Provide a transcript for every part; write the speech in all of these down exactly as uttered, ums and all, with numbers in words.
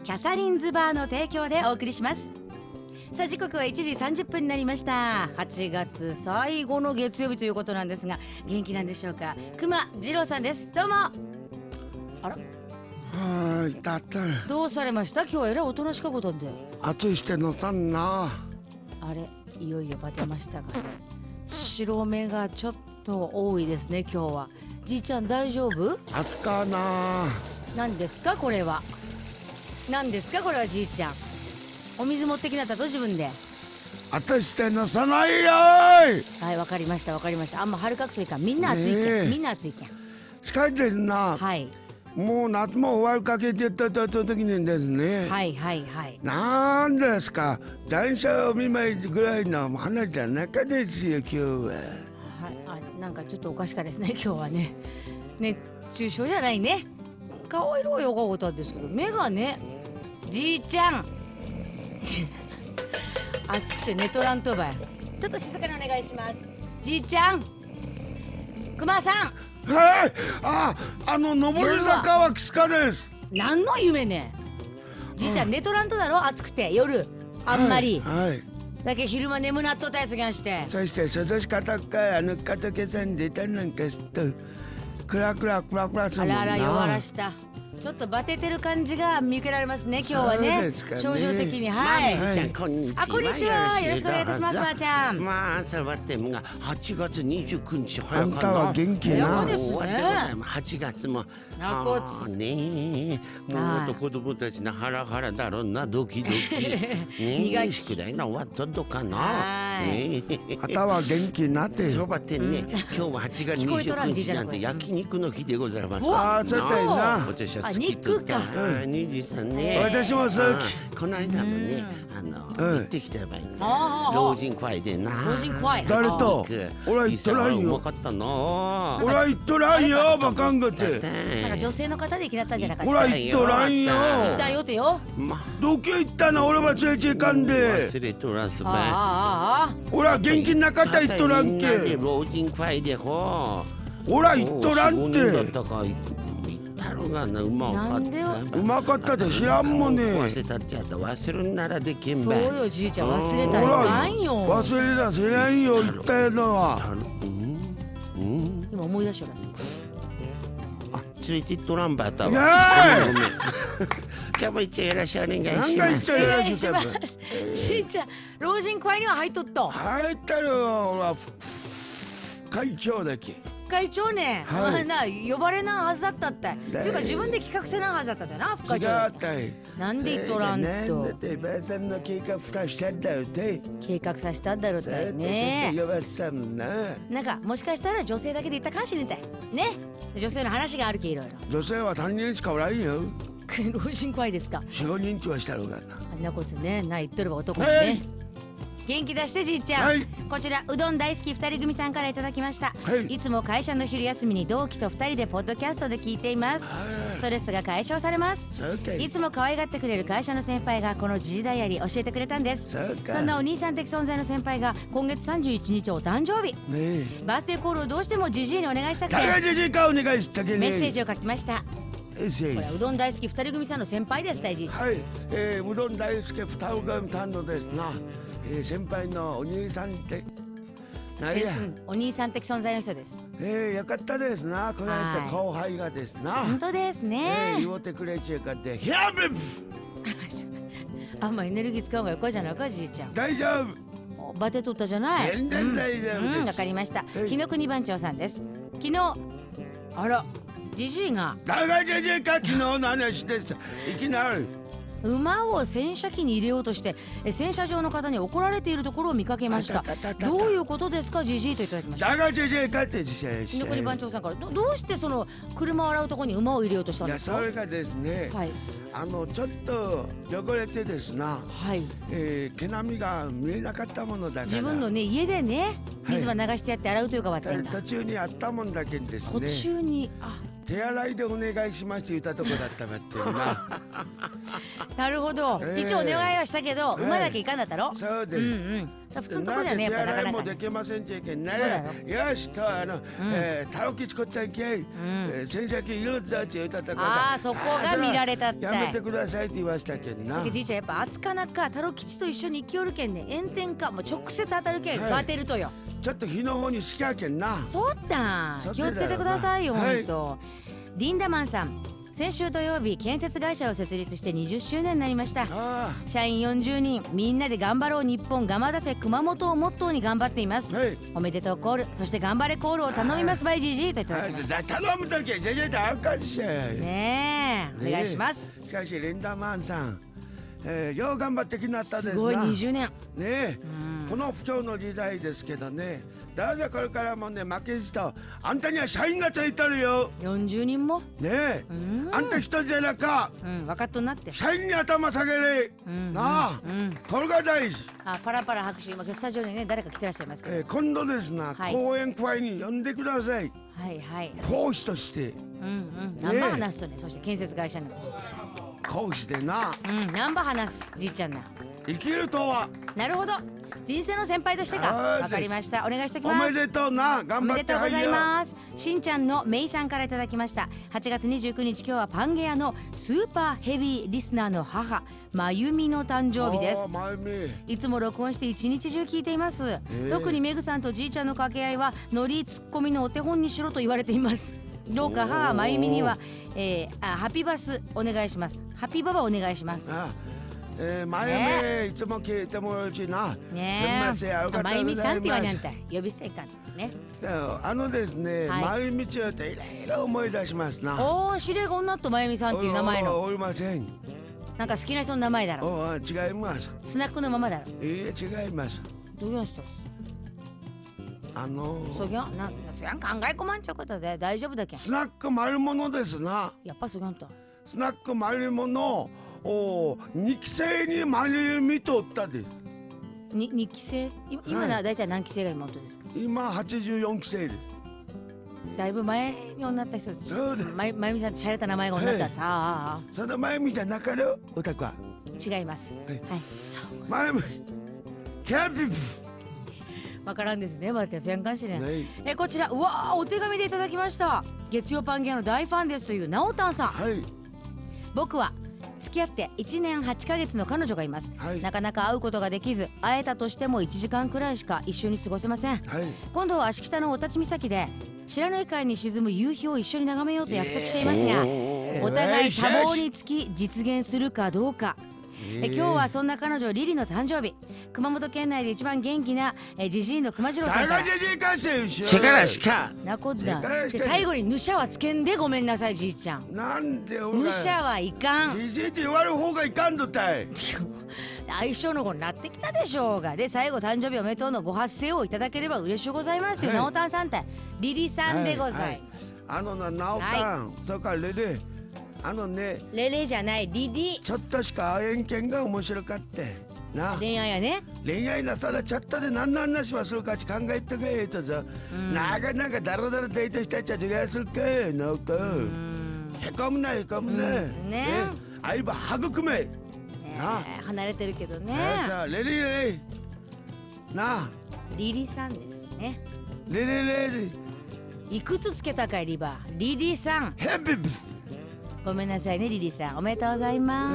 キャサリンズバーの提供でお送りします。さあ時刻はいちじさんじゅっぷんになりました。はちがつ最後の月曜日ということなんですが、元気なんでしょうか。熊次郎さんです。どうも。あら、 はい、だったどうされました。今日はえらいおとなしかことで。 暑いしてのさんな。 あれ、いよいよバテましたが、白目がちょっと多いですね今日は。じいちゃん大丈夫？ 暑かな。 何ですかこれは。何ですかこれは。じいちゃんお水持ってきなったと自分で。 暑してのさないよーい。 はい、わかりましたわかりました。あんま春かくといかん。みんな暑いけん、みんな暑いけん。 しかしですな、 はい、 もう夏も終わるかけてたと時にですね、 はいはいはい。 なんですか、電車お見舞いぐらいの話じゃなかですよ今日は。 はい、あ、なんかちょっとおかしかですね今日はね。熱中症じゃないね。顔色はよかったんですけど、目がね、じいちゃん暑くて寝とらんとばい。ちょっと静かにお願いします。じいちゃん、くまさん。 はい、あ、あの上り坂はキスカです。 何の夢ね。じいちゃん寝とらんとだろ、暑くて夜あんまり、 はい、はい、 だけ昼間眠なっとったやつぎゃんして。 そして涼しかったからあの仏さんでたなんかすっとクラクラクラクラするもんな。 あらあら弱らした。ちょっとバテてる感じが見受けられますね今日はね。 ね、 症状的に。はい、 まあ、ちゃんこんにちは。 あ、こんにちは、よろしくお願いいたします。ばあちゃん。 まあさわてもがはちがつにじゅうくにち早かな。 あんたは元気な。 早かですね。 終わってございます。はちがつもなこつねえ、もうと子供たちのハラハラだろうな、ドキドキねえ、宿題な終わっとんのかな。ねえ、 あたは元気になってそうばってんね、今日ははちがつにじゅうくにちなんて焼肉の日でございます。 ああ、そうだよな。 私は好きとった。にじさんね。 私も好き。 この間もね、あの行ってきたばい。 ああ、 老人会でな。 老人会。 誰と？俺は言っとらんよ。 うまかったな。 俺は言っとらんよ、バカンがて。 なんか女性の方で行きだったんじゃなかった。 俺は言っとらんよ。 行ったよってよ。 どこ行ったな、俺は連れていかんで。 忘れとらんすばい。 ああああ。 俺は元気なかった言っとらんけ。 老人会でほ。 俺は言っとらんて。 がな、うまかった。 うまかったで知らんもんね。 忘れたっちゃった。忘れるならできんばい。 そうよじいちゃん、忘れたらいかんよ。 忘れたせらんよ、言ったのは。 うん、 今思い出します。 あ、連れてっとらんばったわ。 ごめん。 今日も一応よろしくお願いします。 お願いします。じいちゃん、老人会には入っとった。 入ったよ、俺は会長だけ。 会長ね、はい、な呼ばれなはずだったって。っていうか自分で企画せなはずだったんだよな、副会長。 違ったい。 なんで言っとらんと。 なんだってばあさんの計画さしたんだよって。 計画さしたんだろうってね。 そして呼ばさんな。 なんかもしかしたら女性だけで言ったかもしれんたい。ね。女性の話があるけいろいろ。 女性はさんにんしかおらんよ。 老人会ですか。 よん、ごにんちはしたろうがな。 あんなことね、な言っとれば男にね。元気出してじいちゃん、はい、こちらうどん大好きふたり組さんからいただきました、はい、いつも会社の昼休みに同期とふたりでポッドキャストで聞いています。ストレスが解消されます。いつも可愛がってくれる会社の先輩がこの時事ダイアリー教えてくれたんです。 そ, そんなお兄さん的存在の先輩が今月さんじゅういちにちお誕生日、ね、バースデーコールをどうしてもじじいにお願いしたくてメッセージを書きました。これはうどん大好きふたり組さんの先輩です。大事、 はい、えー、うどん大好きふたり組さんのですな、えー、先輩のお兄さんって何や、うん、 お兄さん的存在の人です。 えー、よかったですな。この人後輩がですな。 本当ですね、 えー、言うてくれちゃうかってヒャブあんまエネルギー使うのがよかじゃないかじいちゃん。 大丈夫、 バテとったじゃない。 全然大丈夫です。 うん、わ、うん、かりました。日の国番長さんです。昨日あらじじいが誰がじじいか、昨日の話です。いきなり馬を洗車機に入れようとして洗車場の方に怒られているところを見かけました。どういうことですかじじいといただきました。 だがじじいかって日の国番長さんから ど, どうしてその車を洗うところに馬を入れようとしたんですか。 いや、それがですね、はい、あのちょっと汚れてですな、はい、えー、毛並みが見えなかったものだから自分のね家でね水は流してやって洗うというかわったんだ、 途中にあったもんだけですね。 途中にあ手洗いでお願いしますって言ったとこだったかってななるほど、えー、一応お願いはしたけど、えー、馬だけいかんだったろ。 そうです、うんうん、 さ普通のところではねやっぱなかなか、ね、 手洗いもできませんちゃいけんね。よしとあの、うんえー、タロキチこっちゃいけ、うんえー、先生いるぞって言ったとこだ。 ああそこが見られたってやめてくださいって言わしたけんな。 じいちゃんやっぱ厚かなかタロ吉と一緒に生きよるけんね、炎天下もう直接当たるけん、はい、当てるとよ。 ちょっと日の方にしきゃけんな。 そうだ気をつけてくださいよ、はい、ほんと。リンダマンさん、先週土曜日建設会社を設立してにじゅっしゅうねんになりました。社員よんじゅうにんみんなで頑張ろう日本ガマ出せ熊本をモットーに頑張っています、はい、おめでとうコール、そして頑張れコールを頼みますバイジージーといただきました。 頼むときはじゃじゃじゃあかんしねえお願いします、 ね、しかしリンダマンさん、えー、よう頑張ってきなったですな。 すごいにじゅうねんねえ、うん、この不況の時代ですけどね、だぜこれからもね負けじと、あんたには社員がついてるよ。 よんじゅうにんもねえ、あんた一人じゃなか、 うん、分かっとんなって社員に頭下げれ、うん、なあ、うん、これが大事。 あパラパラ拍手、今スタジオにね誰か来てらっしゃいますけど、えー、 今度ですな、はい、講演会に呼んでください。 はいはい講師として、 うんうん何番話すとね、そして建設会社の講師でな、 うん何番話すじいちゃんな。 生きるとは、 なるほど、人生の先輩としてか。わかりました、お願いしておきます。 おめでとうな、頑張って。 おめでとうございます。しんちゃんのめいさんからいただきました。はちがつにじゅうくにち、今日はパンゲアのスーパーヘビーリスナーの母まゆみの誕生日です。いつも録音して一日中聞いています、えー、特にめぐさんとじいちゃんの掛け合いはノリツッコミのお手本にしろと言われています。どうか母まゆみには、えー、あハピバスお願いします。ハピババお願いします。 あえー、まゆみ、ね、いつも聞いてもらうしな、ね、すみません、ありがとうございます。まゆみさんって言われんたい、呼び捨ていかんね。 あのですね、はい、まゆみちよっていろいろ思い出しますな。 おお、司令が女とまゆみさんっていう名前の。 おりません。 なんか好きな人の名前だろ。 お違います。 スナックのままだろ。 いいえ違います。 どういう人？ あのー、 そぎゃんな、そぎゃん考え込まんちゃうことで大丈夫だけん。 スナック丸物ですな。 やっぱそぎゃんと。 スナック丸物。おにきせいにまゆみとったです。 ににきせい今な、はい、だいたい何期生が妹ですか？ 今はちじゅうよんきせいです。 だいぶ前に女った人です。 そうです。 まゆみさんってしゃれた名前が女ったんさあ。 そのまゆみじゃなかろおたくは。 違います。はい。 まゆみキャンピングわからんですね。待ってせんかんしれん。えこちらうわーお手紙でいただきました。月曜パンゲアの大ファンですというなおたんさん。はい。僕は付き合っていちねんはちかげつの彼女がいます、はい、なかなか会うことができず、会えたとしてもいちじかんくらいしか一緒に過ごせません、はい、今度は芦北のお立ち岬で白根海に沈む夕日を一緒に眺めようと約束していますが、お互い多忙につき実現するかどうか。え今日はそんな彼女リリの誕生日、熊本県内で一番元気なジジイの熊次郎さんから力しかなこだで最後にぬしゃはつけんでごめんなさいじいちゃん。 なんでぬしゃはいかん、 じじいって言われる方がいかんのたい相性の子になってきたでしょうが。で最後誕生日おめでとうのご発声をいただければ嬉しゅうございますよ、はい、なおたんさんってリリさんでござい、はいはい、 あのななおたん、はい、それからレレあのねレレじゃないリリちょっとしか会えんけんが面白かってな。 恋愛やね。 恋愛なさらちょっとで何の話はするかち考えてくれとさ、うん、なかなかだらだらデートしたっちゃどがするかなおと、うん、へこむなへこむな、うん、ね相場育め、ね、 な離れてるけどね。 さあレリレリなあリリさんですね。 レレレリいくつつけたかいリバーリリさん。 ヘビブスごめんなさいねリリさん、おめでとうございます。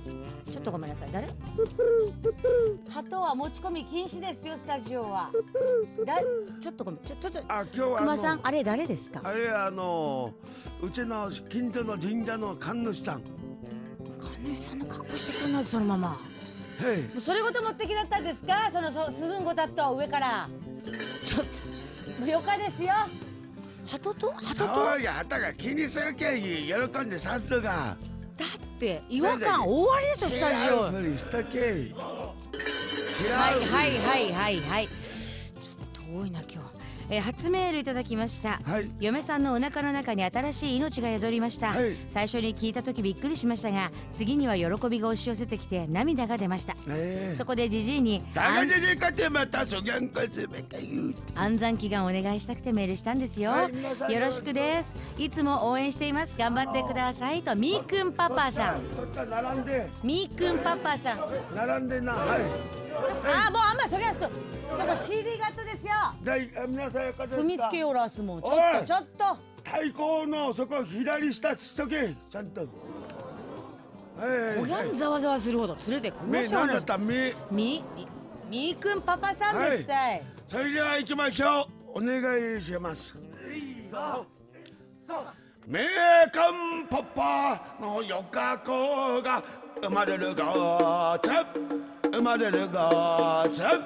ちょっとごめんなさい。誰？鳩は持ち込み禁止ですよスタジオは。だちょっとごめんちょちょっとあ今日は熊さんあれ誰ですか？ あれあのうちの近所の神社の神主さん。 神主さんの格好してくんないそのまま。はい。それごと持ってきだったんですか？そのそ鈴んごたっと上から。ちょっともうよかですよ。鳩と鳩とそうや、鳩が気にするけん喜んでさすのが。 だって違和感大ありですよスタジオ。 はいはいはいはいはい。ちょっと多いな今日。 えー、初メールいただきました、 はい、 嫁さんのお腹の中に新しい命が宿りました、はい、最初に聞いた時びっくりしましたが、次には喜びが押し寄せてきて涙が出ました、えー、そこでジジイに安産祈願をお願いしたくてメールしたんですよ、はい、よろしくです、いつも応援しています、頑張ってくださいと。みーくんパパさん、みーくんパパさん並んでな、はい、 あーもうあんまそげやすとそこ シーディー 型ですよ。 皆さんよかったですか。 踏みつけよらすもん。ちょっとちょっと太鼓のそこ左下しとけちゃんと。 おやんざわざわするほど連れてこんなちゃうな。みみみーくんパパさんですたい、 それでは行きましょう。お願いします。みーくんパパのよか子が生まれるがちゃ生まれるがちゃ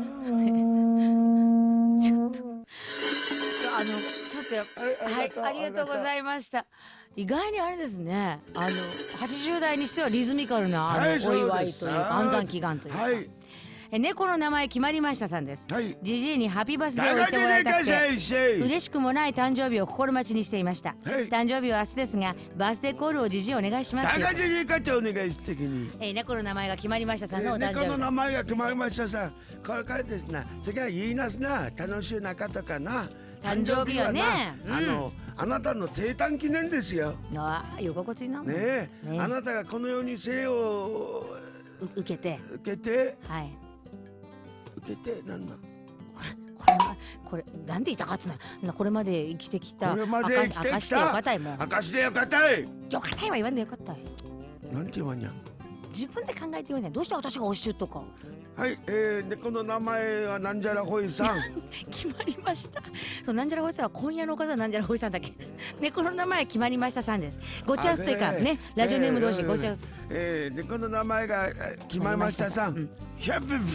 ちょっとあのちょっとはいありがとうございました。意外にあれですね、あのはちじゅう代にしてはリズミカルなあのお祝いというか安産祈願というか、はい、え猫の名前決まりましたさんです、はい、ジジイにハッピーバースデーを言ってもらいたくて嬉しくもない誕生日を心待ちにしていました、はい、誕生日は明日ですがバースデーコールをジジイお願いします。 高ジジイかってお願いしてきに、 え猫の名前が決まりましたさんのお誕生日、 猫の名前が決まりましたさん、これからですな、それから言いなすな、楽しい中とかな、 誕生日はね、 うん、あのあなたの生誕記念ですよ。 ああ、よかこついなもん。 ねえ、ね、あなたがこの世に生を受けて、 受けて、 はい。 受けて、なんだ。 これ、これ、これ、なんて言ったかっつな、これまで生きてきた。 これまで生きてきた。 明石でよかたいもん。 明石でよかたい。 よかたいは言わんでよかったい。 なんて言わんや。 自分で考えて言わんや。どうして私がおっしゅうとか。 はい、えー、猫の名前はなんじゃらほいさん決まりました。そう、なんじゃらほいさんは今夜のおかずはなんじゃらほいさんだっけ猫の名前決まりましたさんです。ごちゃすというかね、ラジオネーム同士ごちゃす、 えー、猫の名前が決まりましたさん、うん、ひゃっぷ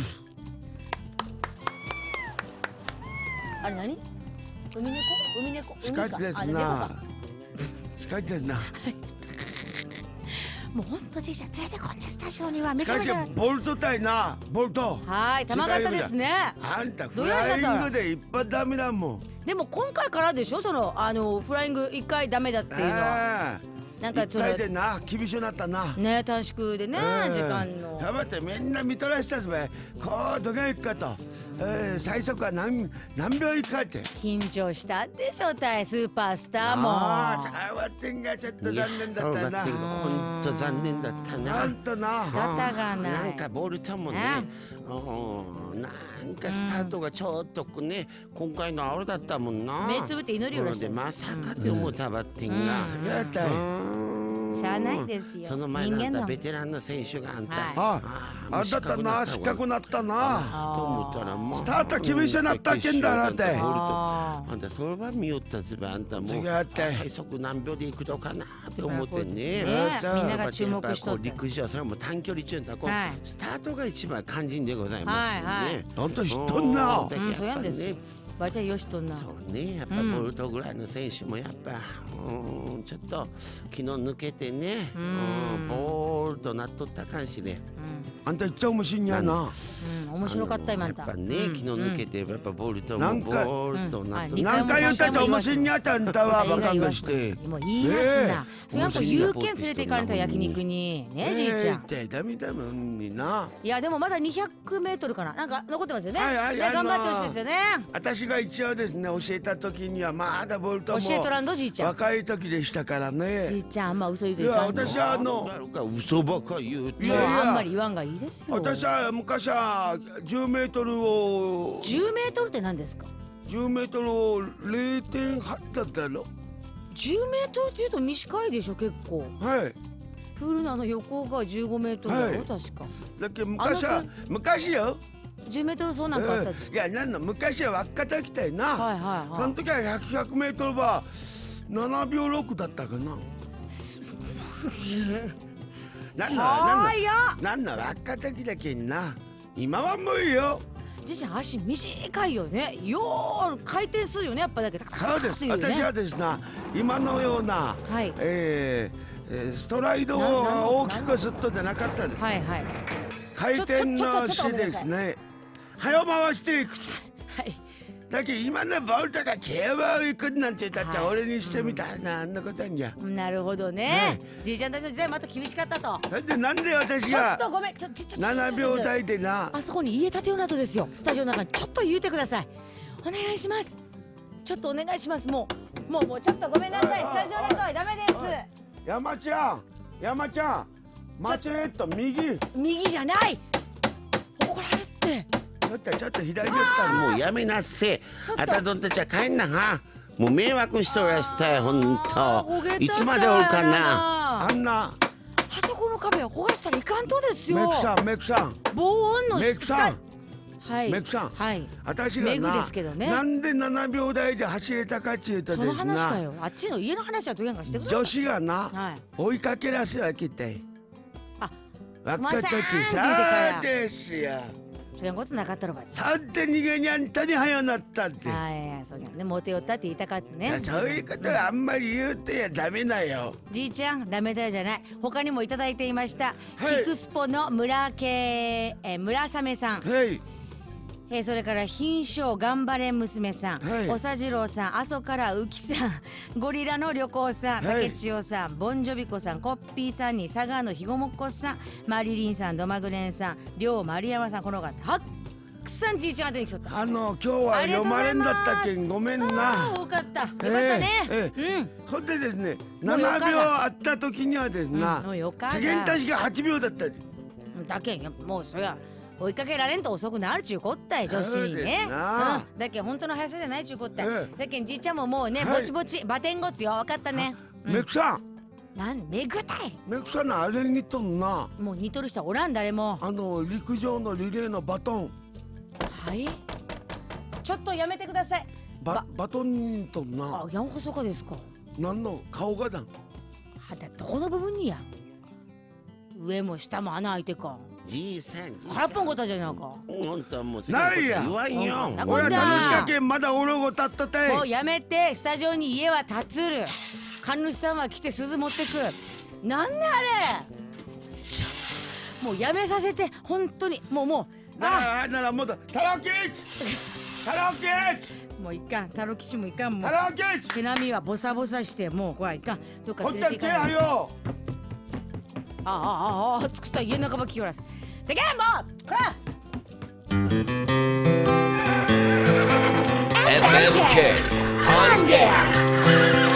あれ何海猫海猫しかしですなしかしですなもうほんとじいちゃん連れてこんねスタジオには。 しかしボルトたいな、ボルト。 はい、玉型ですね。 あんたフライングで一発ダメだもん。 でも今回からでしょ、そのあのフライング一回ダメだっていうのは。 なんかその一回でな厳しくなったな。 ね、短縮でね、時間の。 頑張ってみんな見とらしたすべ。こうどげいくかと。え最速は何何秒いくかって。 緊張したでしょたい、スーパースターも。 ああ、さわってんがちょっと残念だったな。 本当残念だったな。 なんとな。 仕方がない。 なんかボルトもね。なんかスタートがちょっとね、今回のあれだったもんな。 目つぶって祈りをしてまさかで思ったばってんが。 しゃあないですよ。 その前なんだベテランの選手があんた。 ああ、だったな、失格なったな。 と思ったらもうスタート厳しくなったけんだなって。 あんたそれは見よったずばあんたもう最速何秒で行くのかなって思ってね。 みんなが注目しとって。 陸上それはもう短距離中だこうスタートが一番肝心でございますね。 あんた知っとんな。 うん、そうやんです。ばちゃよしとんな。 そうね、やっぱボルトぐらいの選手もやっぱ、うん、ちょっと昨日抜けてね、うん、ボールとなっとったかんしね。 あんたいっちゃ面白いんやな。 うん、面白かった今あんた。 やっぱね、昨日抜けてやっぱボルトもボールとなっとった。 何回言ったって面白いんやったんだわバカがして。 もう言いますな。それやっぱ有権連れて行かれた焼肉にねじいちゃん。 ダメだもんにな。 いやでもまだにひゃくメートルかな、なんか残ってますよね。頑張ってほしいですよね。 私が一応ですね教えた時にはまだボルトも教えとらんどじいちゃん。 若い時でしたからね。 じいちゃんあんま嘘言うといかんの。いや私はあの嘘ばか言うて。あんまり言わんがいいですよ。 私は昔はじゅうメートルをじゅうメートルって何ですか。 じゅうメートルを ゼロてんはち だったの。 じゅうメートルって言うと短いでしょ結構。 はい。 プールのあの横がじゅうごメートルだろ、はい、確か。 だけど昔は昔よ。 じゅうメートルそうなんかあったんですか。 いやなんの昔は輪っかたきたいな。 はいはいはい。 その時はひゃく、ひゃくメートルはななびょうろくだったかな。なんのなんの輪っかたきだけんな。今は無理よ。 自身足短いよね。よう回転するよねやっぱだけど。 そうです。私はですな今のような、はい、えー、ストライドを大きくすっとじゃなかったです。はいはい。回転の足ですね。早回していく。 はい。 だけど今のボルトが競馬を行くなんて言ったら俺にしてみたらなんのことんじゃ。 なるほどね。じいちゃんたちの時代もまた厳しかったと。 だってなんで私ちょっがとごめん、ちょちょちょななびょう台でな。 あそこに家建てようなどですよ。スタジオの中にちょっと言うてください。お願いします。ちょっとお願いします。もうもうもうちょっとごめんなさい。スタジオの中はダメです。 山ちゃん、山ちゃん、間違えた右。 右じゃない。怒られるって。 ちょっとちょっと左寄ったの。 もうやめなっせ。あたどんたちは帰んなは。もう迷惑しとらしたよ、ほんと。いつまでおるかな。 あんな。 あそこの壁を壊したらいかんとですよ。 メクさん、メクさん。 防音の。 メクさん。 はい。 メクさん。 はい。 私がな、 ですけどね、 なんでななびょう台で走れたかって言うとですな。 その話かよ。あっちの家の話はどうやんかしてください。 女子がな、 はい、 追いかけらせわけて。 あ、 若い時さあですよ。 そういうことなかったろば。 さって逃げにあんたに早なったって。 はい、そうやね。モテよったって言いたかったね。 そういうことはあんまり言うてやダメだよ。 じいちゃん、ダメだよじゃない。他にもいただいていました。キクスポの村系え村雨さん。 はい。 えー、それから品種頑張れ娘さん、 はい、 おさじろうさん、阿蘇から浮さん、ゴリラの旅行さん、竹千代さん、ボンジョビコさん、コッピーさんに佐賀のひごもっこさん、マリリンさん、ドマグレンさん、りょう丸山さん、この方たくさんじいちゃんが出てきとった。 あの今日は読まれんだったけんごめんな。 多かった。よかったね。 えーえー、うん。ほんでですね、ななびょうあった時にはですな、 うん、よかった。 世間確かはちびょうだった。 だけんもうそりゃ。追いかけられんと遅くなるちゅうこったい女子にね。うん、だけん本当の速さじゃないちゅうこったい。だけんじいちゃんももうね、ぼちぼちバテンゴツよ。分かったね。 メクさん。 なんめぐたい。 メクさんのあれにとんな。 もう似とる人おらん誰も。 あの陸上のリレーのバトン。 はい。ちょっとやめてください。 ババトンにとんな。 あ、やんこそかですか。 なんの顔がだん。 はだどこの部分にや。上も下も穴開いてか。 じいさん、 空っぽんことじゃないか。 本当はもうないや。 言わんよ。 俺は楽しかけんまだおろご立ったたい。 もうやめて。スタジオに家は建つる。神主さんは来て鈴持ってく。なんであれ。もうやめさせて本当にもうもう。ああならもうだ。タロキッチ。タロキッチ。 もういかん。タロキシもいかんもん。 タロキッチ。 毛並みはボサボサしてもうこれはいかん。どっか連れて行かない。 よ。 ああああ作った家の中ば聞きよらす。でけんもうこらエフエムケー タンゲ